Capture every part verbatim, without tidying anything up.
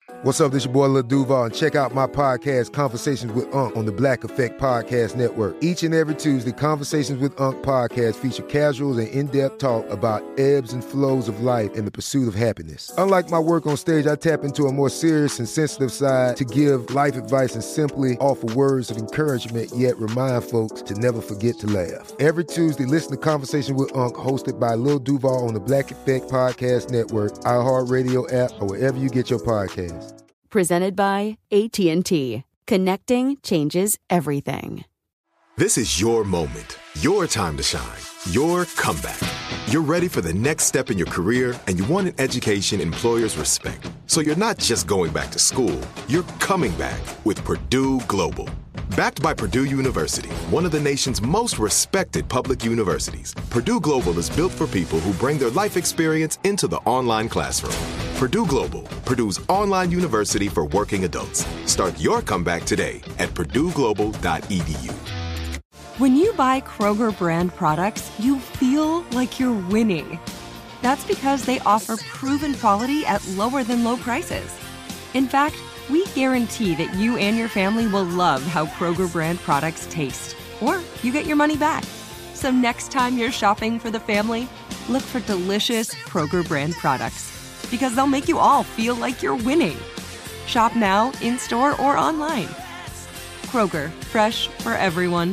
What's up, this your boy Lil Duval, and check out my podcast, Conversations with Unc, on the Black Effect Podcast Network. Each and every Tuesday, Conversations with Unc podcast feature casuals and in-depth talk about ebbs and flows of life and the pursuit of happiness. Unlike my work on stage, I tap into a more serious and sensitive side to give life advice and simply offer words of encouragement, yet remind folks to never forget to laugh. Every Tuesday, listen to Conversations with Unc, hosted by Lil Duval on the Black Effect Podcast Network, iHeartRadio app, or wherever you get your podcasts. Presented by A T and T. Connecting changes everything. This is your moment, your time to shine, your comeback. You're ready for the next step in your career, and you want an education employers respect. So you're not just going back to school, you're coming back with Purdue Global. Backed by Purdue University, one of the nation's most respected public universities, Purdue Global is built for people who bring their life experience into the online classroom. Purdue Global, Purdue's online university for working adults. Start your comeback today at purdue global dot e d u. When you buy Kroger brand products, you feel like you're winning. That's because they offer proven quality at lower than low prices. In fact, we guarantee that you and your family will love how Kroger brand products taste, or you get your money back. So next time you're shopping for the family, look for delicious Kroger brand products, because they'll make you all feel like you're winning. Shop now, in-store, or online. Kroger, fresh for everyone.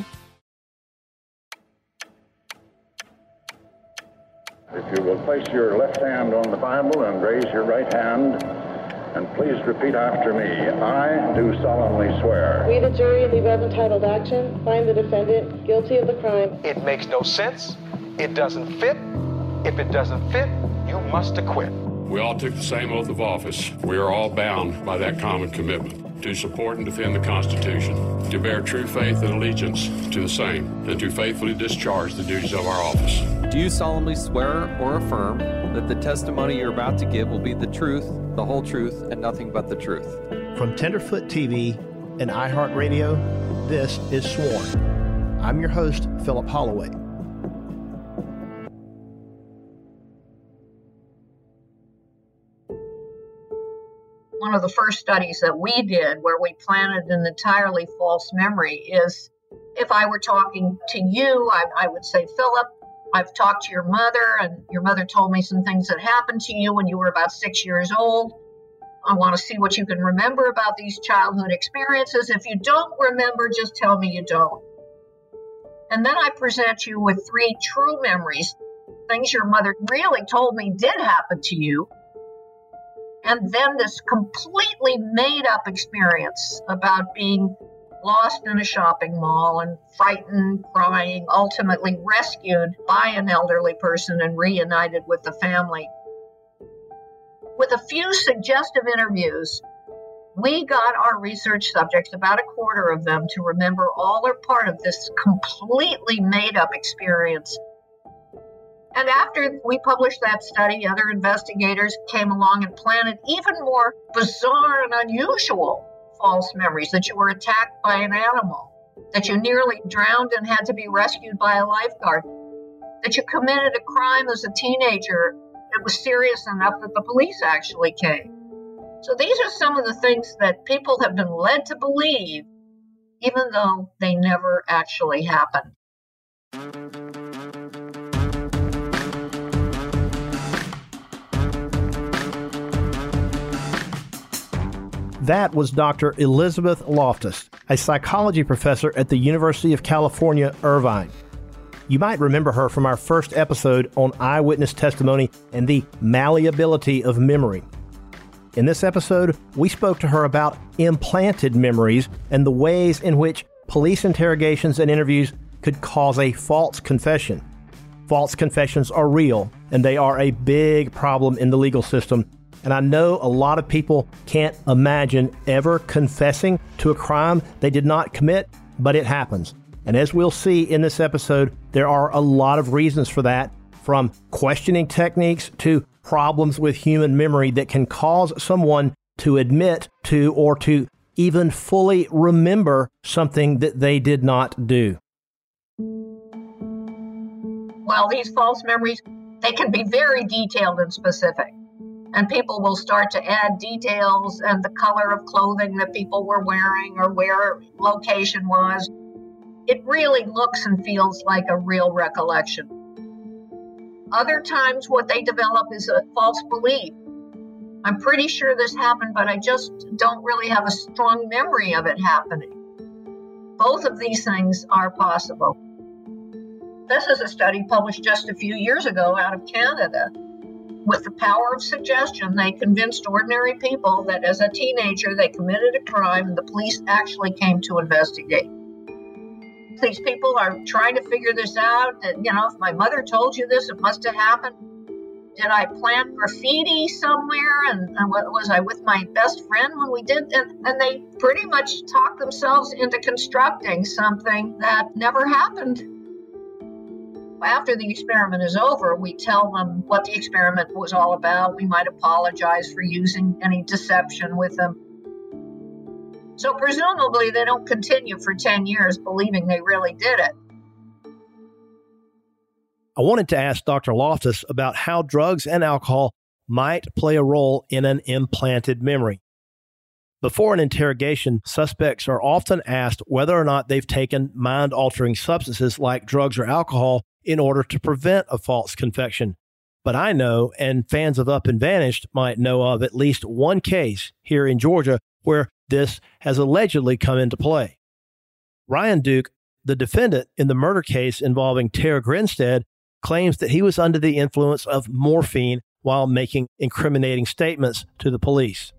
If you will place your left hand on the Bible and raise your right hand, and please repeat after me. I do solemnly swear. We, the jury of the above entitled action, find the defendant guilty of the crime. It makes no sense. It doesn't fit. If it doesn't fit, you must acquit. We all took the same oath of office. We are all bound by that common commitment to support and defend the Constitution, to bear true faith and allegiance to the same, and to faithfully discharge the duties of our office. Do you solemnly swear or affirm that the testimony you're about to give will be the truth, the whole truth, and nothing but the truth? From Tenderfoot T V and iHeartRadio, this is Sworn. I'm your host, Philip Holloway. One of the first studies that we did where we planted an entirely false memory is if I were talking to you, I, I would say, Philip, I've talked to your mother, and your mother told me some things that happened to you when you were about six years old. I want to see what you can remember about these childhood experiences. If you don't remember, just tell me you don't. And then I present you with three true memories, things your mother really told me did happen to you. And then this completely made-up experience about being lost in a shopping mall and frightened, crying, ultimately rescued by an elderly person and reunited with the family. With a few suggestive interviews, we got our research subjects, about a quarter of them, to remember all or part of this completely made-up experience. And after we published that study, other investigators came along and planted even more bizarre and unusual false memories, that you were attacked by an animal, that you nearly drowned and had to be rescued by a lifeguard, that you committed a crime as a teenager that was serious enough that the police actually came. So these are some of the things that people have been led to believe, even though they never actually happened. That was Doctor Elizabeth Loftus, a psychology professor at the University of California, Irvine. You might remember her from our first episode on eyewitness testimony and the malleability of memory. In this episode, we spoke to her about implanted memories and the ways in which police interrogations and interviews could cause a false confession. False confessions are real, and they are a big problem in the legal system. And I know a lot of people can't imagine ever confessing to a crime they did not commit, but it happens. And as we'll see in this episode, there are a lot of reasons for that, from questioning techniques to problems with human memory that can cause someone to admit to or to even fully remember something that they did not do. Well, these false memories, they can be very detailed and specific. And people will start to add details and the color of clothing that people were wearing or where location was. It really looks and feels like a real recollection. Other times what they develop is a false belief. I'm pretty sure this happened, but I just don't really have a strong memory of it happening. Both of these things are possible. This is a study published just a few years ago out of Canada. With the power of suggestion, they convinced ordinary people that as a teenager they committed a crime and the police actually came to investigate. These people are trying to figure this out. That, you know, if my mother told you this, it must have happened. Did I plant graffiti somewhere? And, and was I with my best friend when we did? And, and they pretty much talked themselves into constructing something that never happened. After the experiment is over, we tell them what the experiment was all about. We might apologize for using any deception with them. So presumably they don't continue for ten years believing they really did it. I wanted to ask Doctor Loftus about how drugs and alcohol might play a role in an implanted memory. Before an interrogation, suspects are often asked whether or not they've taken mind-altering substances like drugs or alcohol in order to prevent a false confession. But I know, and fans of Up and Vanished might know of at least one case here in Georgia where this has allegedly come into play. Ryan Duke, the defendant in the murder case involving Tara Grinstead, claims that he was under the influence of morphine while making incriminating statements to the police.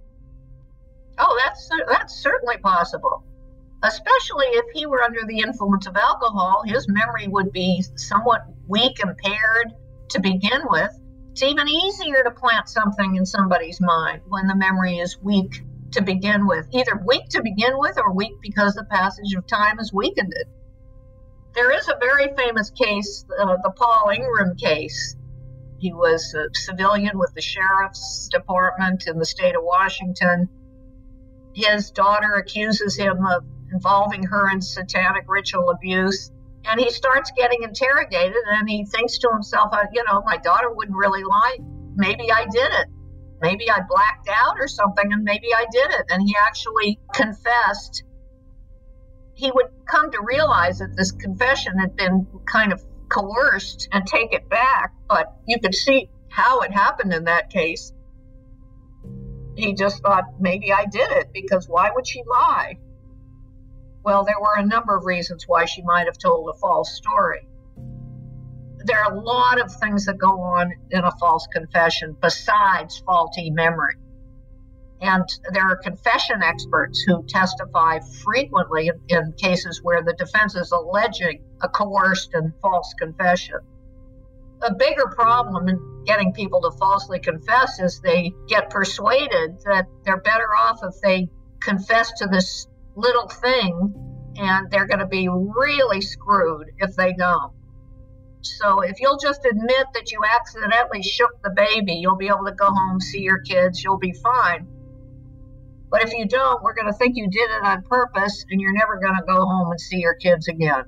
Oh, that's that's certainly possible. Especially if he were under the influence of alcohol, his memory would be somewhat weak, impaired to begin with. It's even easier to plant something in somebody's mind when the memory is weak to begin with, either weak to begin with or weak because the passage of time has weakened it. There is a very famous case, uh, the Paul Ingram case. He was a civilian with the sheriff's department in the state of Washington. His daughter accuses him of involving her in satanic ritual abuse. And he starts getting interrogated and he thinks to himself, you know, my daughter wouldn't really lie. Maybe I did it. Maybe I blacked out or something and maybe I did it. And he actually confessed. He would come to realize that this confession had been kind of coerced and take it back. But you could see how it happened in that case. He just thought, maybe I did it because why would she lie? Well, there were a number of reasons why she might have told a false story. There are a lot of things that go on in a false confession besides faulty memory. And there are confession experts who testify frequently in, in cases where the defense is alleging a coerced and false confession. A bigger problem in getting people to falsely confess is they get persuaded that they're better off if they confess to this little thing, and they're going to be really screwed if they don't. So if you'll just admit that you accidentally shook the baby, you'll be able to go home, see your kids, you'll be fine. But if you don't, we're going to think you did it on purpose, and you're never going to go home and see your kids again.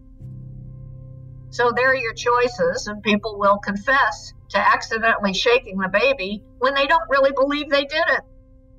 So there are your choices, and people will confess to accidentally shaking the baby when they don't really believe they did it.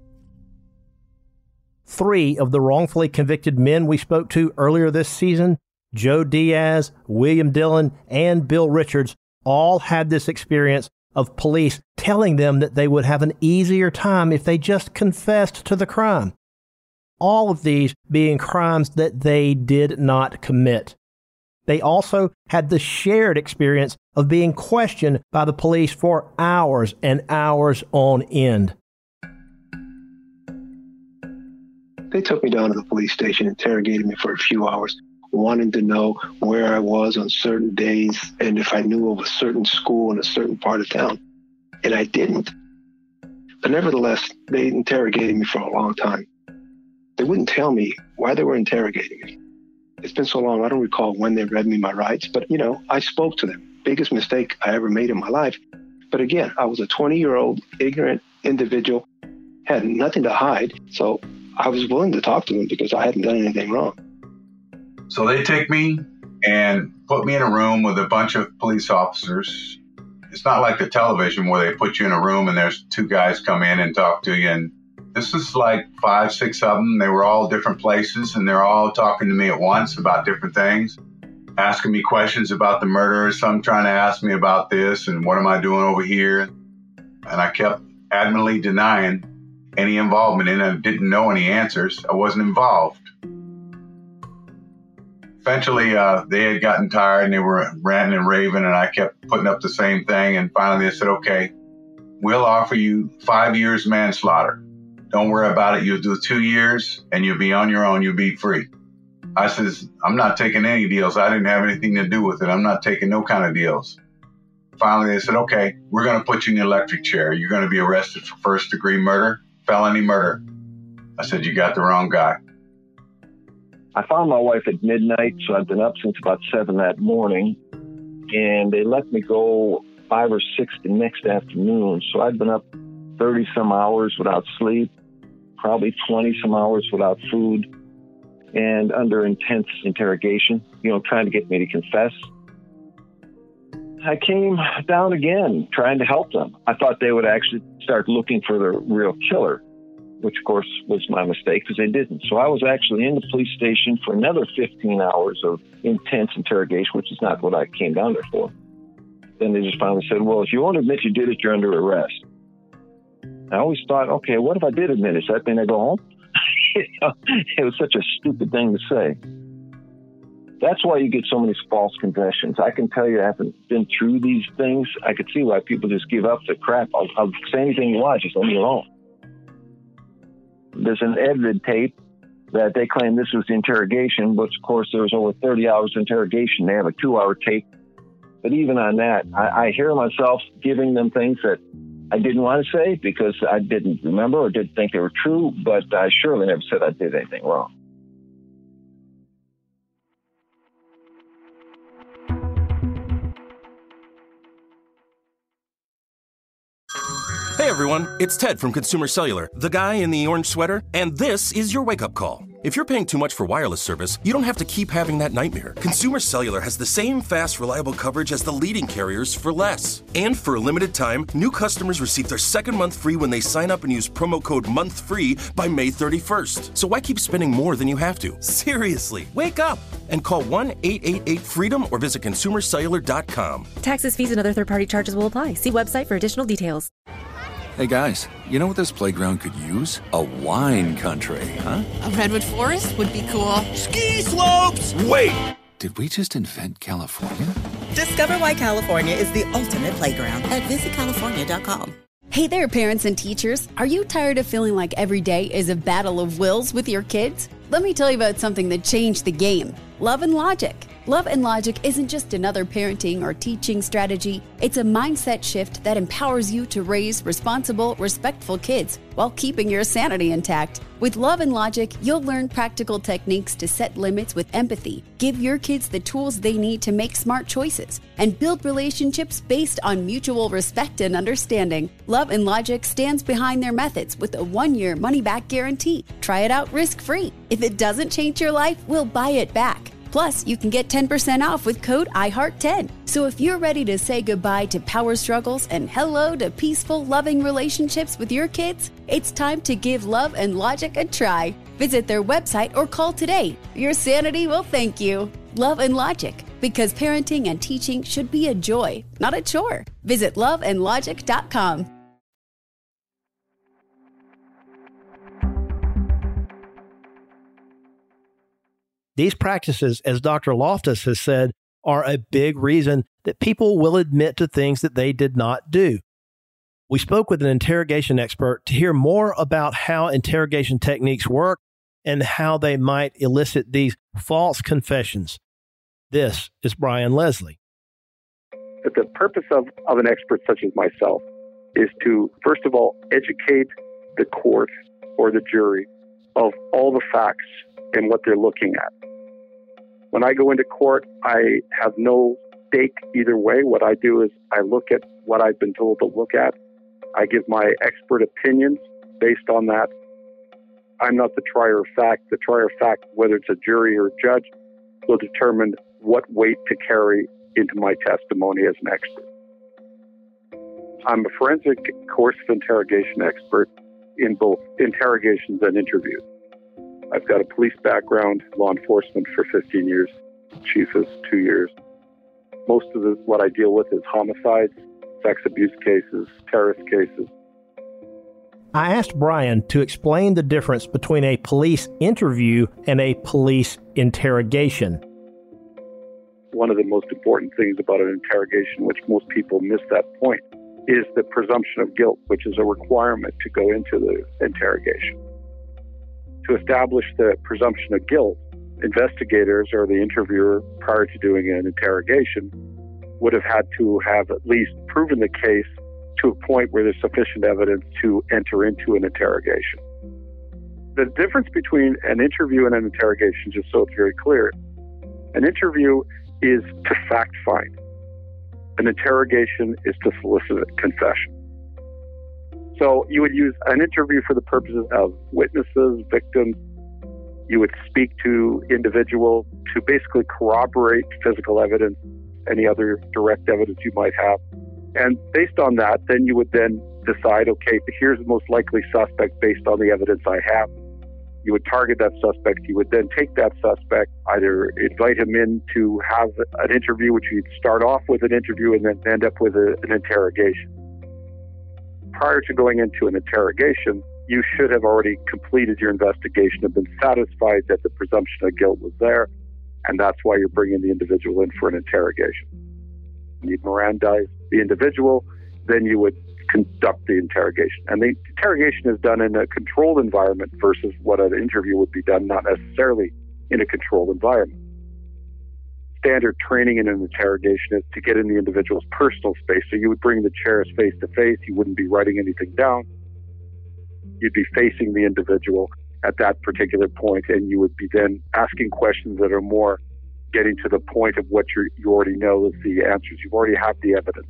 Three of the wrongfully convicted men we spoke to earlier this season, Joe Diaz, William Dillon, and Bill Richards, all had this experience of police telling them that they would have an easier time if they just confessed to the crime. All of these being crimes that they did not commit. They also had the shared experience of being questioned by the police for hours and hours on end. They took me down to the police station, interrogated me for a few hours, wanting to know where I was on certain days and if I knew of a certain school in a certain part of town. And I didn't. But nevertheless, they interrogated me for a long time. They wouldn't tell me why they were interrogating me. It's been so long, I don't recall when they read me my rights, but, you know, I spoke to them. Biggest mistake I ever made in my life. But again, I was a twenty-year-old ignorant individual, had nothing to hide, so I was willing to talk to them because I hadn't done anything wrong. So they take me and put me in a room with a bunch of police officers, It's not like the television where they put you in a room and there's two guys come in and talk to you. And this is like five, six of them. They were all different places, and they're all talking to me at once about different things, asking me questions about the murder. Some trying to ask me about this and what am I doing over here. And I kept adamantly denying any involvement in it. I didn't know any answers. I wasn't involved. Eventually, uh, they had gotten tired and they were ranting and raving, and I kept putting up the same thing. And finally, they said, okay, we'll offer you five years manslaughter. Don't worry about it. You'll do two years and you'll be on your own. You'll be free. I says, I'm not taking any deals. I didn't have anything to do with it. I'm not taking no kind of deals. Finally, they said, okay, we're going to put you in the electric chair. You're going to be arrested for first degree murder, felony murder. I said, you got the wrong guy. I found my wife at midnight, so I'd been up since about seven that morning, and they let me go five or six the next afternoon. So I'd been up thirty some hours without sleep, probably twenty some hours without food, and under intense interrogation, you know, trying to get me to confess. I came down again, trying to help them. I thought they would actually start looking for the real killer, which, of course, was my mistake because they didn't. So I was actually in the police station for another fifteen hours of intense interrogation, which is not what I came down there for. Then they just finally said, well, if you won't admit you did it, you're under arrest. I always thought, okay, what if I did admit it? Does that mean I go home? You know, it was such a stupid thing to say. That's why you get so many false confessions. I can tell you, I haven't been through these things. I could see why people just give up the crap. I'll, I'll say anything you want, just leave me alone. There's an edited tape that they claim this was the interrogation, but of course there was over thirty hours of interrogation. They have a two-hour tape. But even on that, I, I hear myself giving them things that I didn't want to say because I didn't remember or didn't think they were true, but I surely never said I did anything wrong. Hey everyone, it's Ted from Consumer Cellular, the guy in the orange sweater, and this is your wake-up call. If you're paying too much for wireless service, you don't have to keep having that nightmare. Consumer Cellular has the same fast, reliable coverage as the leading carriers for less. And for a limited time, new customers receive their second month free when they sign up and use promo code MONTHFREE by May thirty-first. So why keep spending more than you have to? Seriously, wake up and call one eight eight eight FREEDOM or visit consumer cellular dot com. Taxes, fees, and other third-party charges will apply. See website for additional details. Hey guys, you know what this playground could use? A wine country, huh? A redwood forest would be cool. Ski slopes! Wait! Did we just invent California? Discover why California is the ultimate playground at visit california dot com. Hey there, parents and teachers. Are you tired of feeling like every day is a battle of wills with your kids? Let me tell you about something that changed the game. Love and Logic. Love and Logic isn't just another parenting or teaching strategy. It's a mindset shift that empowers you to raise responsible, respectful kids while keeping your sanity intact. With Love and Logic, you'll learn practical techniques to set limits with empathy, give your kids the tools they need to make smart choices, and build relationships based on mutual respect and understanding. Love and Logic stands behind their methods with a one-year money-back guarantee. Try it out risk-free. If it doesn't change your life, we'll buy it back. Plus, you can get ten percent off with code I heart ten. So if you're ready to say goodbye to power struggles and hello to peaceful, loving relationships with your kids, it's time to give Love and Logic a try. Visit their website or call today. Your sanity will thank you. Love and Logic, because parenting and teaching should be a joy, not a chore. Visit love and logic dot com. These practices, as Doctor Loftus has said, are a big reason that people will admit to things that they did not do. We spoke with an interrogation expert to hear more about how interrogation techniques work and how they might elicit these false confessions. This is Brian Leslie. But the purpose of, of an expert such as myself is to, first of all, educate the court or the jury of all the facts and what they're looking at. When I go into court, I have no stake either way. What I do is I look at what I've been told to look at. I give my expert opinions based on that. I'm not the trier of fact. The trier of fact, whether it's a jury or a judge, will determine what weight to carry into my testimony as an expert. I'm a forensic coercive interrogation expert in both interrogations and interviews. I've got a police background, law enforcement for fifteen years, chief is two years. Most of the, what I deal with is homicides, sex abuse cases, terrorist cases. I asked Brian to explain the difference between a police interview and a police interrogation. One of the most important things about an interrogation, which most people miss that point, is the presumption of guilt, which is a requirement to go into the interrogation. To establish the presumption of guilt, investigators or the interviewer, prior to doing an interrogation, would have had to have at least proven the case to a point where there's sufficient evidence to enter into an interrogation. The difference between an interview and an interrogation, just so it's very clear, an interview is to fact find. An interrogation is to solicit a confession. So you would use an interview for the purposes of witnesses, victims. You would speak to individuals to basically corroborate physical evidence, any other direct evidence you might have. And based on that, then you would then decide, okay, here's the most likely suspect based on the evidence I have. You would target that suspect. You would then take that suspect, either invite him in to have an interview, which you'd start off with an interview and then end up with a, an interrogation. Prior to going into an interrogation, you should have already completed your investigation and been satisfied that the presumption of guilt was there, and that's why you're bringing the individual in for an interrogation. You'd Mirandize the individual, then you would conduct the interrogation. And the interrogation is done in a controlled environment versus what an interview would be done, not necessarily in a controlled environment. Standard training in an interrogation is to get in the individual's personal space. So you would bring the chairs face to face. You wouldn't be writing anything down. You'd be facing the individual at that particular point, and you would be then asking questions that are more getting to the point of what you you already know is the answers. You already have the evidence.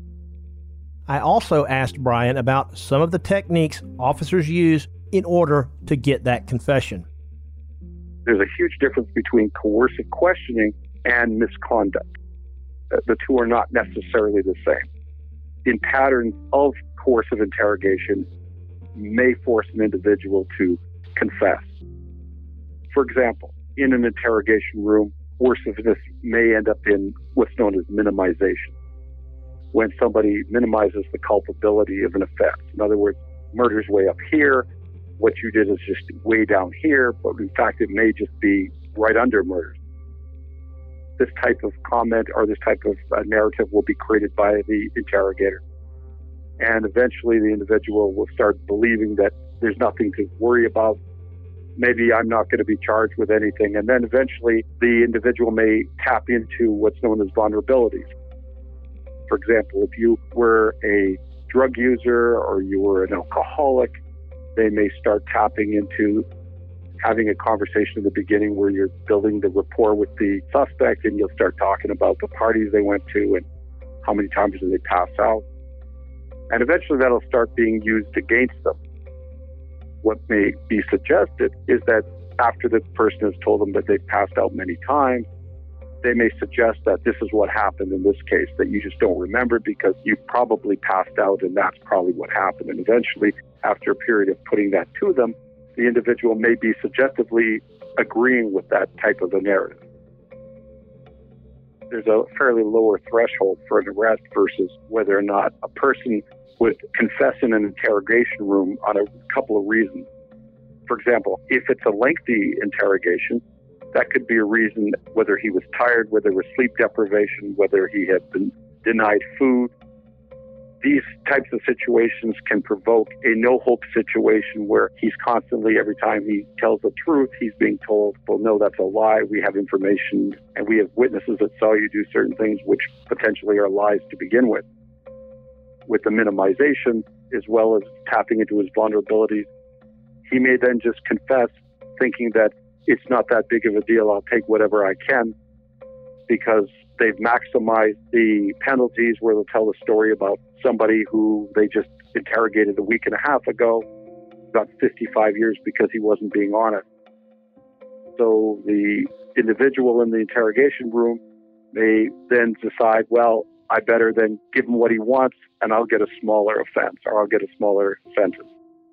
I also asked Brian about some of the techniques officers use in order to get that confession. There's a huge difference between coercive questioning and misconduct. The two are not necessarily the same. In patterns of coercive interrogation, may force an individual to confess. For example, in an interrogation room, coerciveness may end up in what's known as minimization, when somebody minimizes the culpability of an offense. In other words, murder's way up here, what you did is just way down here, but in fact it may just be right under murder. This type of comment or this type of uh, narrative will be created by the interrogator. And eventually the individual will start believing that there's nothing to worry about. Maybe I'm not going to be charged with anything. And then eventually the individual may tap into what's known as vulnerabilities. For example, if you were a drug user or you were an alcoholic, they may start tapping into having a conversation in the beginning where you're building the rapport with the suspect, and you'll start talking about the parties they went to and how many times did they pass out. And eventually that'll start being used against them. What may be suggested is that after the person has told them that they've passed out many times, they may suggest that this is what happened in this case, that you just don't remember because you probably passed out and that's probably what happened. And eventually, after a period of putting that to them, the individual may be suggestively agreeing with that type of a narrative. There's a fairly lower threshold for an arrest versus whether or not a person would confess in an interrogation room on a couple of reasons. For example, if it's a lengthy interrogation, that could be a reason whether he was tired, whether it was sleep deprivation, whether he had been denied food. These types of situations can provoke a no-hope situation where he's constantly, every time he tells the truth, he's being told, well, no, that's a lie. We have information and we have witnesses that saw you do certain things which potentially are lies to begin with. With the minimization, as well as tapping into his vulnerabilities, he may then just confess, thinking that it's not that big of a deal, I'll take whatever I can, because they've maximized the penalties where they'll tell the story about somebody who they just interrogated a week and a half ago, got fifty-five years because he wasn't being honest. So the individual in the interrogation room may then decide, well, I better then give him what he wants and I'll get a smaller offense or I'll get a smaller sentence.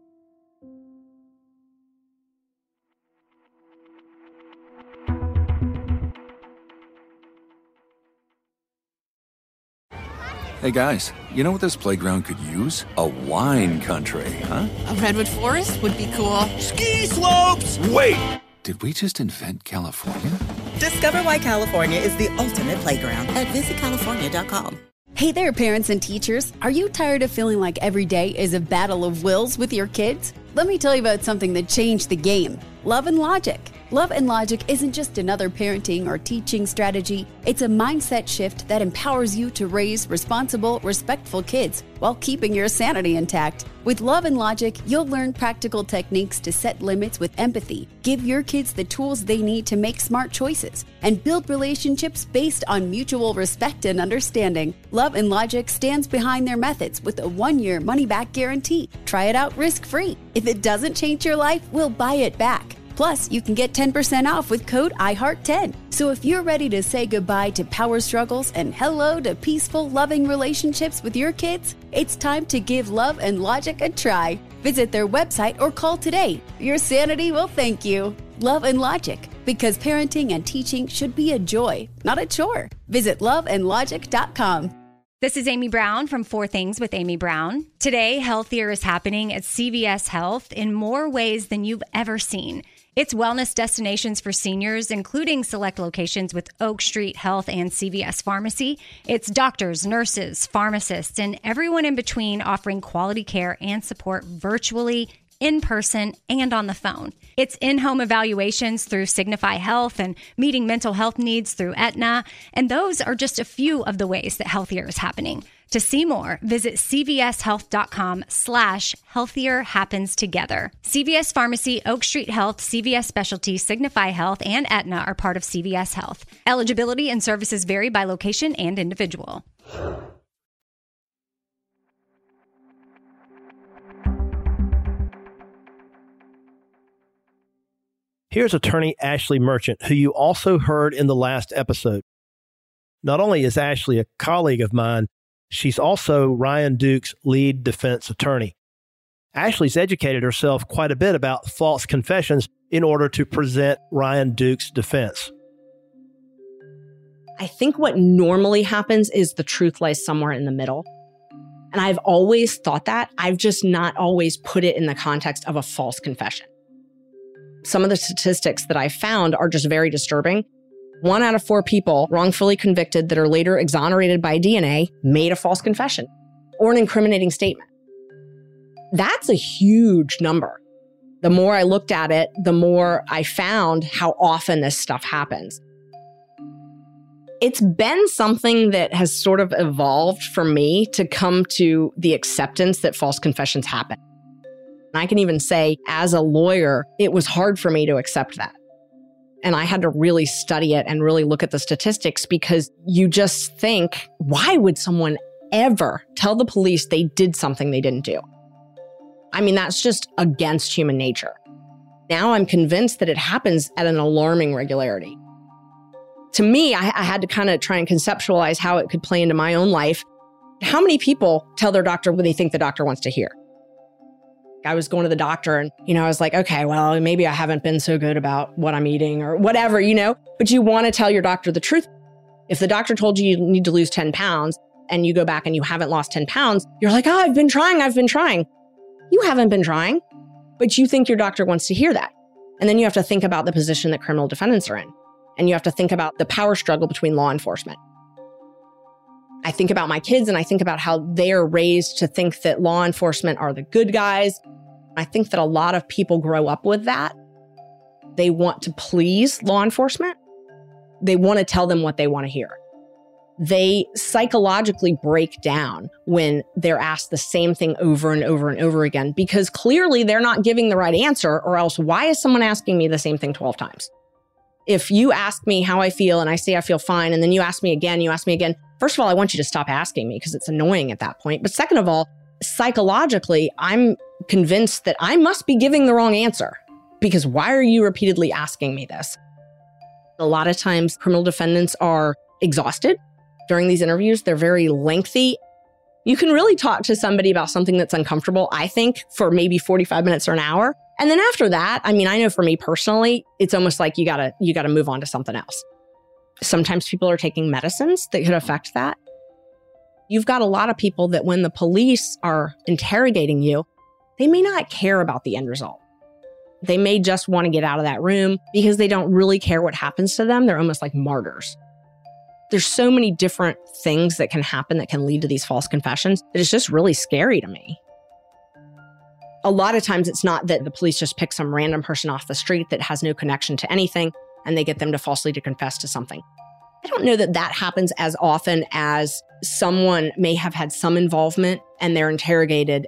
Hey guys, you know what this playground could use? A wine country, huh? A redwood forest would be cool. Ski slopes! Wait! Did we just invent California? Discover why California is the ultimate playground at visit california dot com. Hey there, parents and teachers. Are you tired of feeling like every day is a battle of wills with your kids? Let me tell you about something that changed the game. Love and Logic. Love and Logic isn't just another parenting or teaching strategy. It's a mindset shift that empowers you to raise responsible, respectful kids while keeping your sanity intact. With Love and Logic, you'll learn practical techniques to set limits with empathy, give your kids the tools they need to make smart choices, and build relationships based on mutual respect and understanding. Love and Logic stands behind their methods with a one-year money-back guarantee. Try it out risk-free. If it doesn't change your life, we'll buy it back. Plus, you can get ten percent off with code I heart ten. So if you're ready to say goodbye to power struggles and hello to peaceful, loving relationships with your kids, it's time to give Love and Logic a try. Visit their website or call today. Your sanity will thank you. Love and Logic, because parenting and teaching should be a joy, not a chore. Visit love and logic dot com. This is Amy Brown from Four Things with Amy Brown. Today, Healthier is happening at C V S Health in more ways than you've ever seen. It's wellness destinations for seniors, including select locations with Oak Street Health and C V S Pharmacy. It's doctors, nurses, pharmacists, and everyone in between offering quality care and support virtually, in person, and on the phone. It's in-home evaluations through Signify Health and meeting mental health needs through Aetna. And those are just a few of the ways that Healthier is happening. To see more, visit cvshealth.com slash healthier happens together. C V S Pharmacy, Oak Street Health, C V S Specialty, Signify Health, and Aetna are part of C V S Health. Eligibility and services vary by location and individual. Here's attorney Ashley Merchant, who you also heard in the last episode. Not only is Ashley a colleague of mine, she's also Ryan Duke's lead defense attorney. Ashley's educated herself quite a bit about false confessions in order to present Ryan Duke's defense. I think what normally happens is the truth lies somewhere in the middle. And I've always thought that. I've just not always put it in the context of a false confession. Some of the statistics that I found are just very disturbing. One out of four people wrongfully convicted that are later exonerated by D N A made a false confession or an incriminating statement. That's a huge number. The more I looked at it, the more I found how often this stuff happens. It's been something that has sort of evolved for me to come to the acceptance that false confessions happen. And I can even say, as a lawyer, it was hard for me to accept that. And I had to really study it and really look at the statistics because you just think, why would someone ever tell the police they did something they didn't do? I mean, that's just against human nature. Now I'm convinced that it happens at an alarming regularity. To me, I, I had to kind of try and conceptualize how it could play into my own life. How many people tell their doctor what they think the doctor wants to hear? I was going to the doctor and, you know, I was like, okay, well, maybe I haven't been so good about what I'm eating or whatever, you know, but you want to tell your doctor the truth. If the doctor told you you need to lose ten pounds and you go back and you haven't lost ten pounds, you're like, oh, I've been trying, I've been trying. You haven't been trying, but you think your doctor wants to hear that. And then you have to think about the position that criminal defendants are in. And you have to think about the power struggle between law enforcement. I think about my kids and I think about how they are raised to think that law enforcement are the good guys. I think that a lot of people grow up with that. They want to please law enforcement. They want to tell them what they want to hear. They psychologically break down when they're asked the same thing over and over and over again because clearly they're not giving the right answer, or else why is someone asking me the same thing twelve times? If you ask me how I feel and I say I feel fine, and then you ask me again, you ask me again, first of all, I want you to stop asking me because it's annoying at that point. But second of all, psychologically, I'm convinced that I must be giving the wrong answer because why are you repeatedly asking me this? A lot of times criminal defendants are exhausted. during these interviews. They're very lengthy. You can really talk to somebody about something that's uncomfortable, I think, for maybe forty-five minutes or an hour. And then after that, I mean, I know for me personally, it's almost like you gotta, you gotta move on to something else. Sometimes people are taking medicines that could affect that. You've got a lot of people that when the police are interrogating you, they may not care about the end result. They may just want to get out of that room because they don't really care what happens to them. They're almost like martyrs. There's so many different things that can happen that can lead to these false confessions that it's just really scary to me. A lot of times it's not that the police just pick some random person off the street that has no connection to anything and they get them to falsely to confess to something. I don't know that that happens as often as someone may have had some involvement and they're interrogated.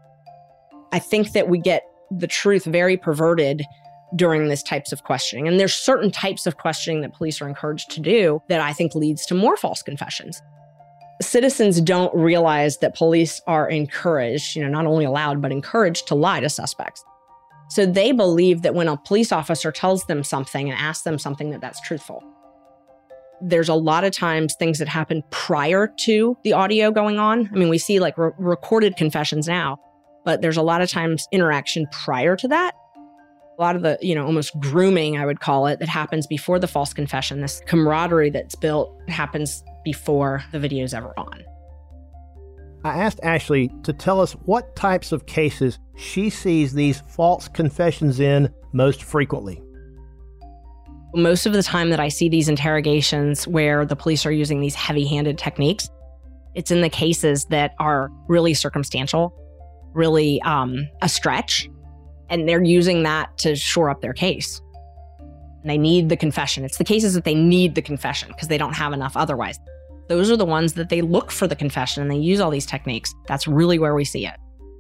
I think that we get the truth very perverted during these types of questioning. And there's certain types of questioning that police are encouraged to do that I think leads to more false confessions. Citizens don't realize that police are encouraged, you know, not only allowed, but encouraged to lie to suspects. So they believe that when a police officer tells them something and asks them something, that that's truthful. There's a lot of times things that happen prior to the audio going on. I mean, we see like re- recorded confessions now, but there's a lot of times interaction prior to that. A lot of the, you know, almost grooming, I would call it, that happens before the false confession. This camaraderie that's built happens before the video's ever on. I asked Ashley to tell us what types of cases she sees these false confessions in most frequently. Most of the time that I see these interrogations where the police are using these heavy-handed techniques, it's in the cases that are really circumstantial, really um, a stretch, and they're using that to shore up their case. And they need the confession. It's the cases that they need the confession because they don't have enough otherwise. Those are the ones that they look for the confession and they use all these techniques. That's really where we see it.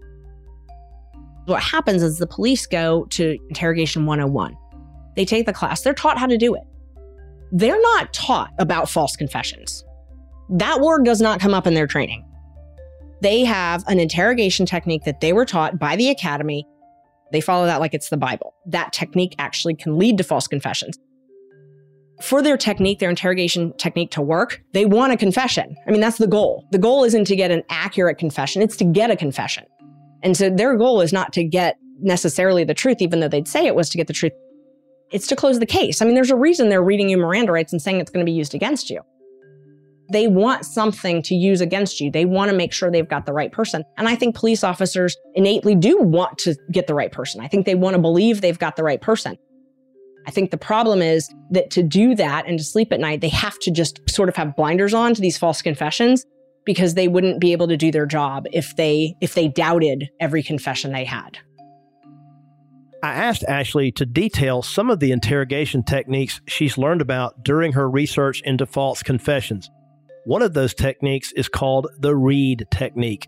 What happens is the police go to Interrogation one oh one. They take the class. They're taught how to do it. They're not taught about false confessions. That word does not come up in their training. They have an interrogation technique that they were taught by the academy. They follow that like it's the Bible. That technique actually can lead to false confessions. For their technique, their interrogation technique to work, they want a confession. I mean, that's the goal. The goal isn't to get an accurate confession, it's to get a confession. And so their goal is not to get necessarily the truth, even though they'd say it was to get the truth. It's to close the case. I mean, there's a reason they're reading you Miranda rights and saying it's going to be used against you. They want something to use against you. They want to make sure they've got the right person. And I think police officers innately do want to get the right person. I think they want to believe they've got the right person. I think the problem is that to do that and to sleep at night, they have to just sort of have blinders on to these false confessions because they wouldn't be able to do their job if they if they doubted every confession they had. I asked Ashley to detail some of the interrogation techniques she's learned about during her research into false confessions. One of those techniques is called the Reid technique.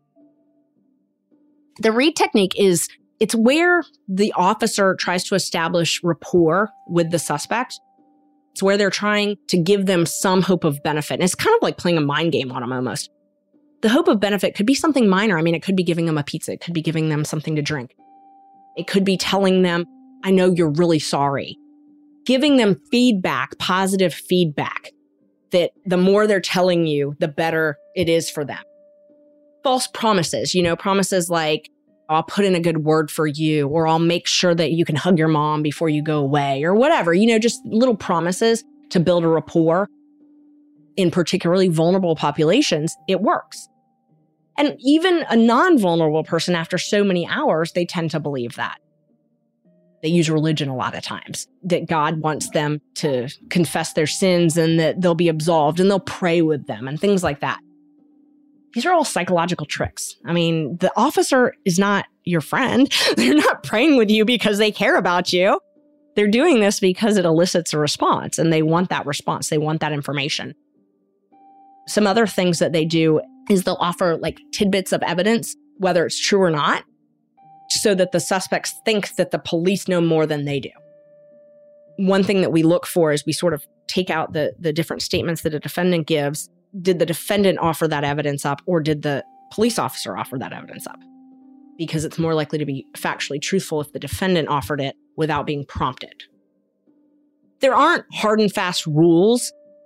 The Reid technique is, it's where the officer tries to establish rapport with the suspect. It's where they're trying to give them some hope of benefit. And it's kind of like playing a mind game on them almost. The hope of benefit could be something minor. I mean, it could be giving them a pizza. It could be giving them something to drink. It could be telling them, I know you're really sorry. Giving them feedback, positive feedback, that the more they're telling you, the better it is for them. False promises, you know, promises like, I'll put in a good word for you, or I'll make sure that you can hug your mom before you go away, or whatever, you know, just little promises to build a rapport. In particularly vulnerable populations, it works. And even a non-vulnerable person, after so many hours, they tend to believe that. They use religion a lot of times, that God wants them to confess their sins and that they'll be absolved and they'll pray with them and things like that. These are all psychological tricks. I mean, the officer is not your friend. They're not praying with you because they care about you. They're doing this because it elicits a response and they want that response. They want that information. Some other things that they do is they'll offer like tidbits of evidence, whether it's true or not, so that the suspects think that the police know more than they do. One thing that we look for is we sort of take out the, the different statements that a defendant gives. Did the defendant offer that evidence up, or did the police officer offer that evidence up? Because it's more likely to be factually truthful if the defendant offered it without being prompted. There aren't hard and fast rules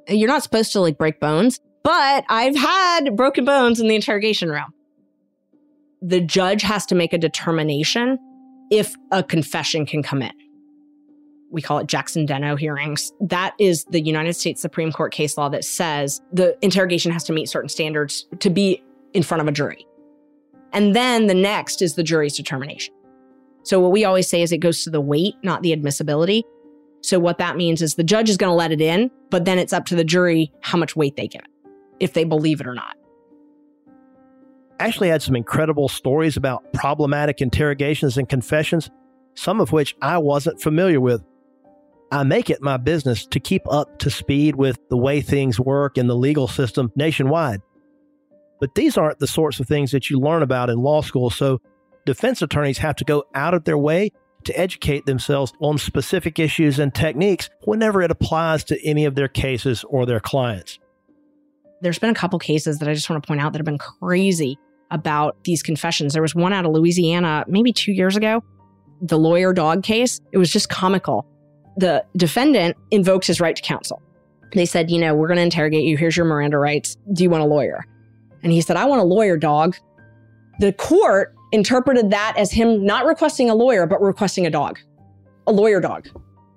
You're not supposed to like break bones, but I've had broken bones in the interrogation room. The judge has to make a determination if a confession can come in. We call it Jackson-Deno hearings. That is the United States Supreme Court case law that says the interrogation has to meet certain standards to be in front of a jury. And then the next is the jury's determination. So what we always say is it goes to the weight, not the admissibility. So what that means is the judge is going to let it in, but then it's up to the jury how much weight they give it, if they believe it or not. Ashley had some incredible stories about problematic interrogations and confessions, some of which I wasn't familiar with. I make it my business to keep up to speed with the way things work in the legal system nationwide. But these aren't the sorts of things that you learn about in law school, so defense attorneys have to go out of their way to educate themselves on specific issues and techniques whenever it applies to any of their cases or their clients. There's been a couple cases that I just want to point out that have been crazy about these confessions. There was one out of Louisiana maybe two years ago, the lawyer dog case. It was just comical. The defendant invokes his right to counsel. They said, you know, we're going to interrogate you. Here's your Miranda rights. Do you want a lawyer? And he said, I want a lawyer, dog. The court interpreted that as him not requesting a lawyer, but requesting a dog, a lawyer dog.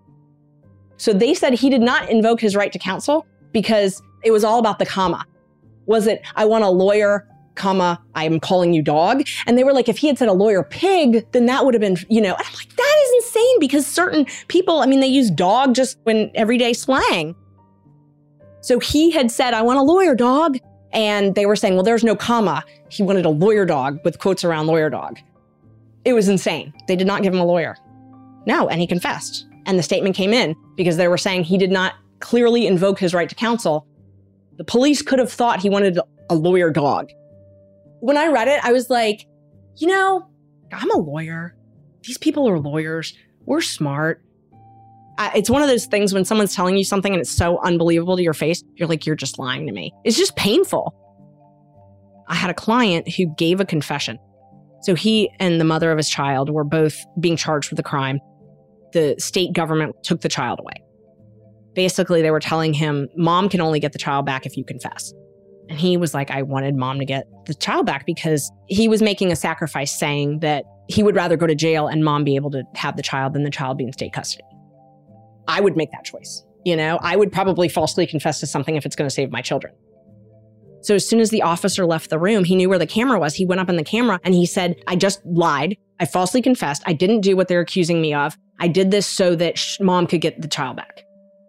So they said he did not invoke his right to counsel because it was all about the comma. Was it, I want a lawyer, comma, I'm calling you dog? And they were like, if he had said a lawyer pig, then that would have been, you know, and I'm like, that is insane because certain people, I mean, they use dog just in everyday slang. So he had said, I want a lawyer dog. And they were saying, well, there's no comma. He wanted a lawyer dog with quotes around lawyer dog. It was insane. They did not give him a lawyer. No, and he confessed. And the statement came in because they were saying he did not clearly invoke his right to counsel. The police could have thought he wanted a lawyer dog. When I read it, I was like, you know, I'm a lawyer. These people are lawyers. We're smart. I, it's one of those things when someone's telling you something and it's so unbelievable to your face, you're like, you're just lying to me. It's just painful. I had a client who gave a confession. So he and the mother of his child were both being charged with a crime. The state government took the child away. Basically, they were telling him, mom can only get the child back if you confess. And he was like, I wanted mom to get the child back because he was making a sacrifice saying that he would rather go to jail and mom be able to have the child than the child be in state custody. I would make that choice. You know, I would probably falsely confess to something if it's going to save my children. So as soon as the officer left the room, he knew where the camera was. He went up in the camera and he said, I just lied. I falsely confessed. I didn't do what they're accusing me of. I did this so that sh- mom could get the child back.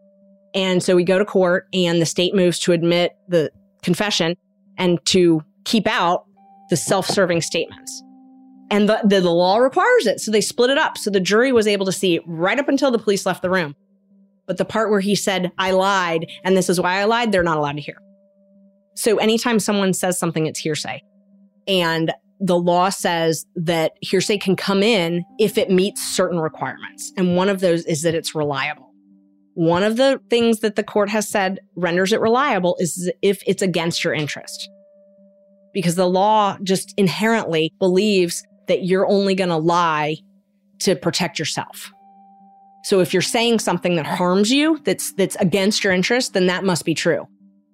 And so we go to court and the state moves to admit the confession and to keep out the self-serving statements. And the, the, the law requires it. So they split it up. So the jury was able to see right up until the police left the room. But the part where he said, I lied, and this is why I lied, they're not allowed to hear. So anytime someone says something, it's hearsay. And the law says that hearsay can come in if it meets certain requirements. And one of those is that it's reliable. One of the things that the court has said renders it reliable is if it's against your interest. Because the law just inherently believes that you're only going to lie to protect yourself. So if you're saying something that harms you, that's that's against your interest, then that must be true.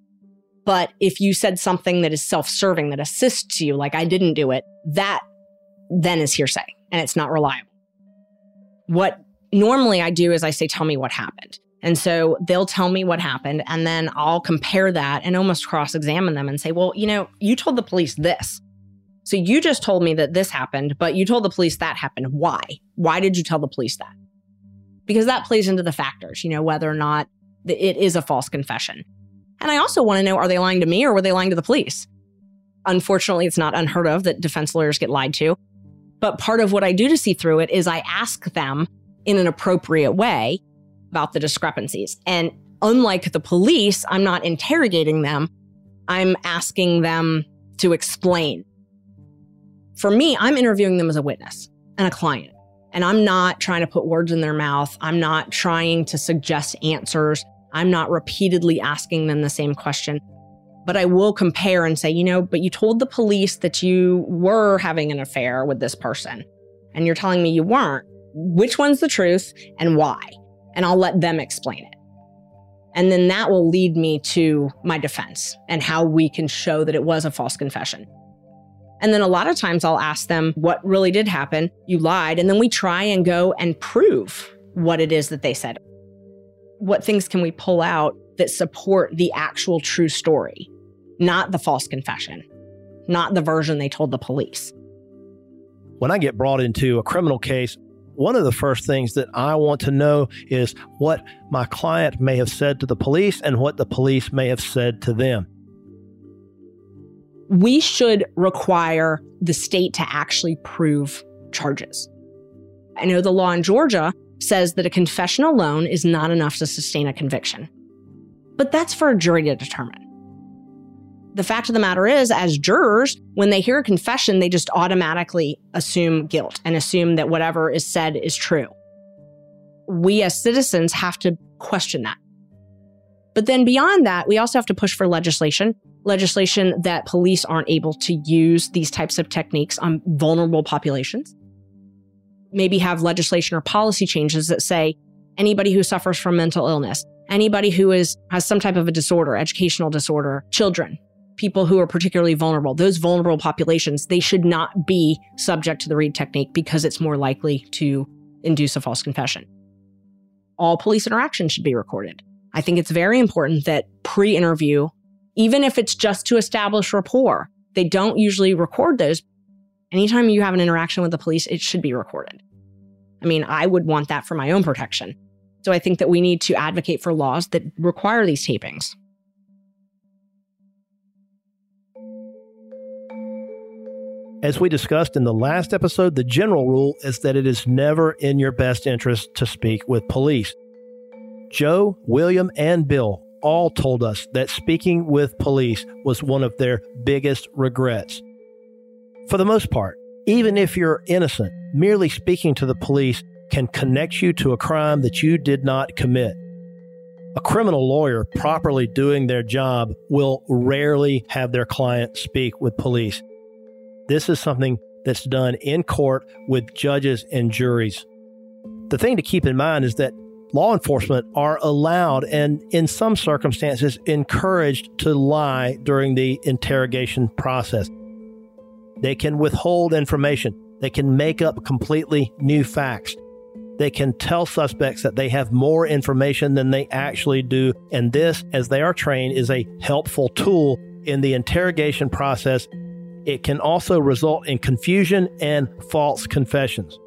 But if you said something that is self-serving, that assists you, like I didn't do it, that then is hearsay and it's not reliable. What normally I do is I say, tell me what happened. And so they'll tell me what happened and then I'll compare that and almost cross-examine them and say, well, you know, you told the police this. So you just told me that this happened, but you told the police that happened. Why? Why did you tell the police that? Because that plays into the factors, you know, whether or not it is a false confession. And I also want to know, are they lying to me or were they lying to the police? Unfortunately, it's not unheard of that defense lawyers get lied to. But part of what I do to see through it is I ask them in an appropriate way about the discrepancies. And unlike the police, I'm not interrogating them. I'm asking them to explain. For me, I'm interviewing them as a witness and a client. And I'm not trying to put words in their mouth. I'm not trying to suggest answers. I'm not repeatedly asking them the same question. But I will compare and say, you know, but you told the police that you were having an affair with this person. And you're telling me you weren't. Which one's the truth and why? And I'll let them explain it. And then that will lead me to my defense and how we can show that it was a false confession. And then a lot of times I'll ask them what really did happen. You lied. And then we try and go and prove what it is that they said. What things can we pull out that support the actual true story, not the false confession, not the version they told the police. When I get brought into a criminal case, one of the first things that I want to know is what my client may have said to the police and what the police may have said to them. We should require the state to actually prove charges. I know the law in Georgia says that a confession alone is not enough to sustain a conviction. But that's for a jury to determine. The fact of the matter is, as jurors, when they hear a confession, they just automatically assume guilt and assume that whatever is said is true. We as citizens have to question that. But then beyond that, we also have to push for legislation, legislation that police aren't able to use these types of techniques on vulnerable populations. Maybe have legislation or policy changes that say anybody who suffers from mental illness, anybody who is has some type of a disorder, educational disorder, children, people who are particularly vulnerable, those vulnerable populations, they should not be subject to the Reid technique because it's more likely to induce a false confession. All police interactions should be recorded. I think it's very important that pre-interview, even if it's just to establish rapport, they don't usually record those. Anytime you have an interaction with the police, it should be recorded. I mean, I would want that for my own protection. So I think that we need to advocate for laws that require these tapings. As we discussed in the last episode, the general rule is that it is never in your best interest to speak with police. Joe, William, and Bill all told us that speaking with police was one of their biggest regrets. For the most part, even if you're innocent, merely speaking to the police can connect you to a crime that you did not commit. A criminal lawyer properly doing their job will rarely have their client speak with police. This is something that's done in court with judges and juries. The thing to keep in mind is that law enforcement are allowed and, in some circumstances, encouraged to lie during the interrogation process. They can withhold information. They can make up completely new facts. They can tell suspects that they have more information than they actually do. And this, as they are trained, is a helpful tool in the interrogation process. It can also result in confusion and false confessions.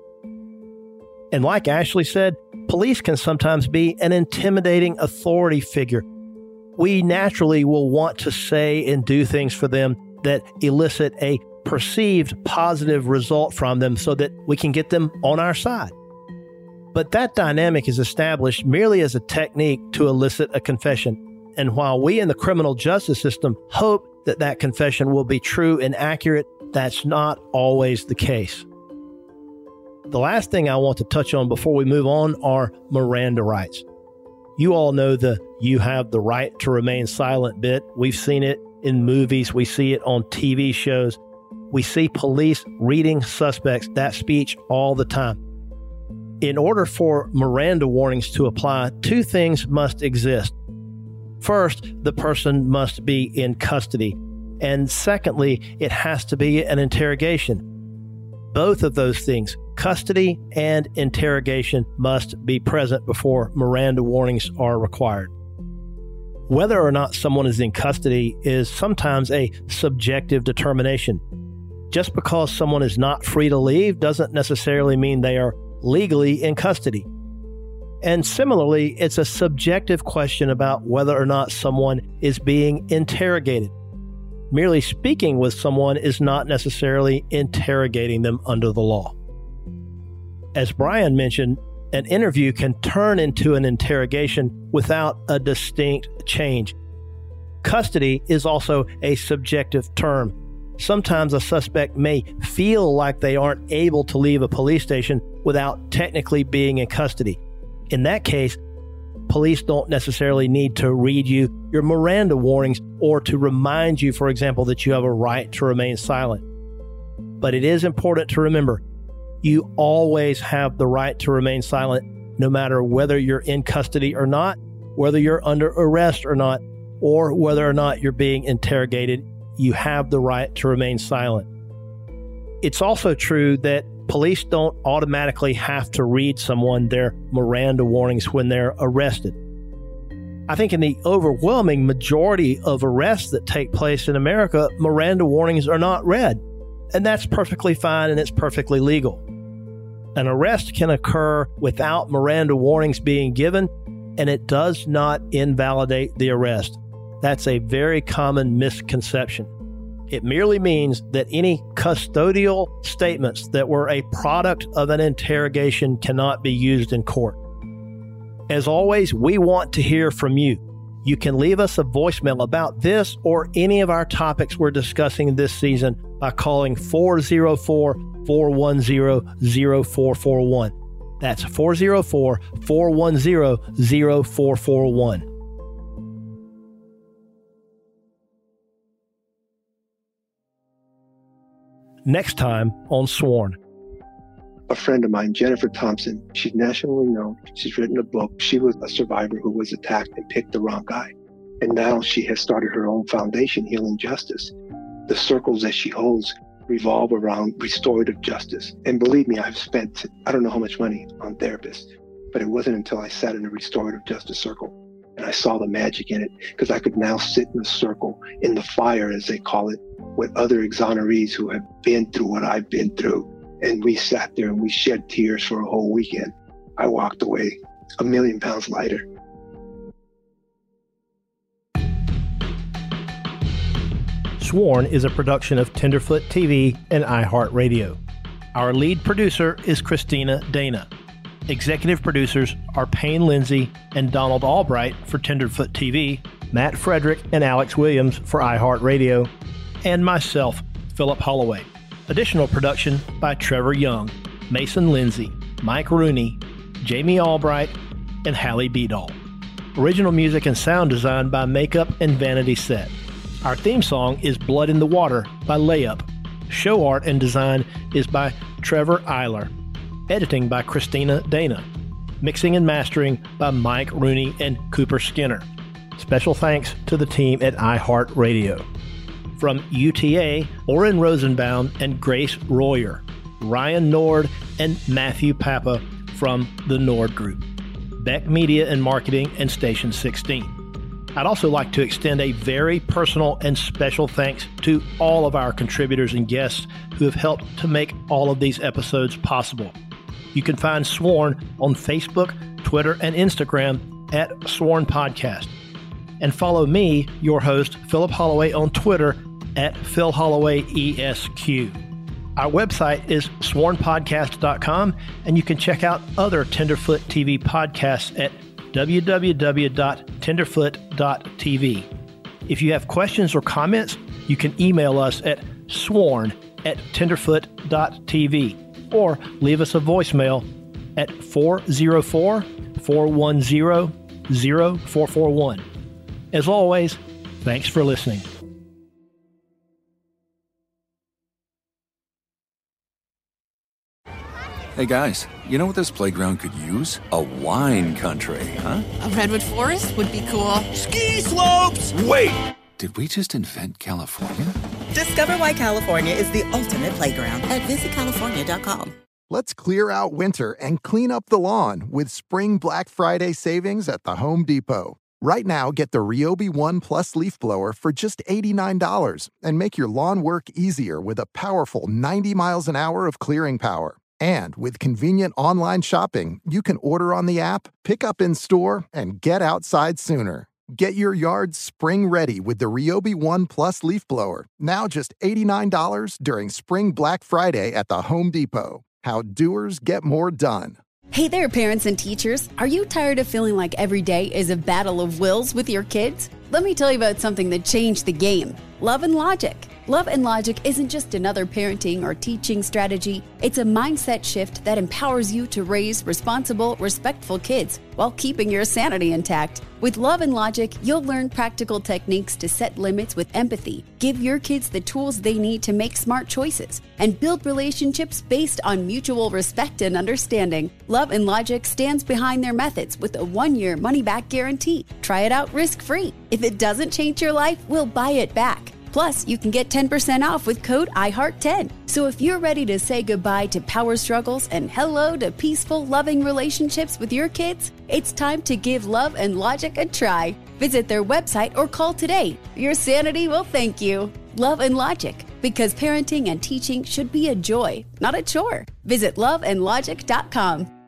And like Ashley said, police can sometimes be an intimidating authority figure. We naturally will want to say and do things for them that elicit a perceived positive result from them so that we can get them on our side. But that dynamic is established merely as a technique to elicit a confession. And while we in the criminal justice system hope that that confession will be true and accurate, that's not always the case. The last thing I want to touch on before we move on are Miranda rights. You all know the "you have the right to remain silent" bit. We've seen it in movies. We see it on T V shows. We see police reading suspects that speech all the time. In order for Miranda warnings to apply, two things must exist. First, the person must be in custody. And secondly, it has to be an interrogation. Both of those things, custody and interrogation, must be present before Miranda warnings are required. Whether or not someone is in custody is sometimes a subjective determination. Just because someone is not free to leave doesn't necessarily mean they are legally in custody. And similarly, it's a subjective question about whether or not someone is being interrogated. Merely speaking with someone is not necessarily interrogating them under the law. As Brian mentioned, an interview can turn into an interrogation without a distinct change. Custody is also a subjective term. Sometimes a suspect may feel like they aren't able to leave a police station without technically being in custody. In that case, police don't necessarily need to read you your Miranda warnings or to remind you, for example, that you have a right to remain silent. But it is important to remember, you always have the right to remain silent, no matter whether you're in custody or not, whether you're under arrest or not, or whether or not you're being interrogated, you have the right to remain silent. It's also true that police don't automatically have to read someone their Miranda warnings when they're arrested. I think in the overwhelming majority of arrests that take place in America, Miranda warnings are not read, and that's perfectly fine and it's perfectly legal. An arrest can occur without Miranda warnings being given, and it does not invalidate the arrest. That's a very common misconception. It merely means that any custodial statements that were a product of an interrogation cannot be used in court. As always, we want to hear from you. You can leave us a voicemail about this or any of our topics we're discussing this season by calling four oh four, four one zero, zero four four one. That's four oh four, four one zero, zero four four one. Next time on Sworn. A friend of mine, Jennifer Thompson, she's nationally known. She's written a book. She was a survivor who was attacked and picked the wrong guy. And now she has started her own foundation, Healing Justice. The circles that she holds revolve around restorative justice. And believe me, I've spent, I don't know how much money on therapists, but it wasn't until I sat in a restorative justice circle and I saw the magic in it, because I could now sit in a circle in the fire, as they call it, with other exonerees who have been through what I've been through. And we sat there and we shed tears for a whole weekend. I walked away a million pounds lighter. Sworn is a production of Tenderfoot T V and iHeartRadio. Our lead producer is Christina Dana. Executive producers are Payne Lindsay and Donald Albright for Tenderfoot T V, Matt Frederick and Alex Williams for iHeartRadio, and myself, Philip Holloway. Additional production by Trevor Young, Mason Lindsay, Mike Rooney, Jamie Albright, and Hallie Beadall. Original music and sound design by Makeup and Vanity Set. Our theme song is Blood in the Water by Layup. Show art and design is by Trevor Eiler. Editing by Christina Dana. Mixing and mastering by Mike Rooney and Cooper Skinner. Special thanks to the team at iHeartRadio. From U T A, Oren Rosenbaum and Grace Royer, Ryan Nord and Matthew Papa from the Nord Group, Beck Media and Marketing, and Station sixteen. I'd also like to extend a very personal and special thanks to all of our contributors and guests who have helped to make all of these episodes possible. You can find Sworn on Facebook, Twitter, and Instagram at Sworn Podcast. And follow me, your host, Philip Holloway, on Twitter at Phil Holloway E S Q. Our website is sworn podcast dot com, and you can check out other Tenderfoot T V podcasts at w w w dot tenderfoot dot t v. If you have questions or comments, you can email us at sworn at tenderfoot dot t v or leave us a voicemail at four oh four, four one zero, zero four four one. As always, thanks for listening. Hey guys, you know what this playground could use? A wine country, huh? A redwood forest would be cool. Ski slopes! Wait! Did we just invent California? Discover why California is the ultimate playground at visit california dot com. Let's clear out winter and clean up the lawn with Spring Black Friday savings at the Home Depot. Right now, get the Ryobi One Plus leaf blower for just eighty-nine dollars and make your lawn work easier with a powerful ninety miles an hour of clearing power. And with convenient online shopping, you can order on the app, pick up in store, and get outside sooner. Get your yard spring ready with the Ryobi One Plus leaf blower, now just eighty-nine dollars during Spring Black Friday at the Home Depot. How doers get more done. Hey there, parents and teachers. Are you tired of feeling like every day is a battle of wills with your kids? Let me tell you about something that changed the game. Love and Logic. Love and Logic isn't just another parenting or teaching strategy. It's a mindset shift that empowers you to raise responsible, respectful kids while keeping your sanity intact. With Love and Logic, you'll learn practical techniques to set limits with empathy, give your kids the tools they need to make smart choices, and build relationships based on mutual respect and understanding. Love and Logic stands behind their methods with a one-year money-back guarantee. Try it out risk-free. If it doesn't change your life, we'll buy it back. Plus, you can get ten percent off with code I heart ten. So if you're ready to say goodbye to power struggles and hello to peaceful, loving relationships with your kids, it's time to give Love and Logic a try. Visit their website or call today. Your sanity will thank you. Love and Logic, because parenting and teaching should be a joy, not a chore. Visit love and logic dot com.